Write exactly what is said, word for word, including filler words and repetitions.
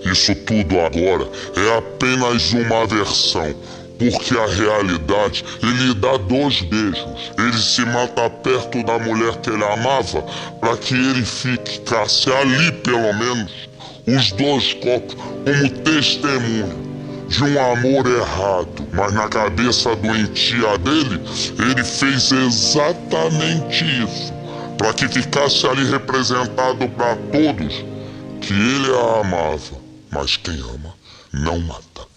Isso tudo agora é apenas uma versão, porque a realidade, ele dá dois beijos. Ele se mata perto da mulher que ele amava, para que ele ficasse ali, pelo menos, os dois corpos como testemunha de um amor errado. Mas na cabeça doentia dele, ele fez exatamente isso, para que ficasse ali representado para todos que ele a amava. Mas quem ama não mata.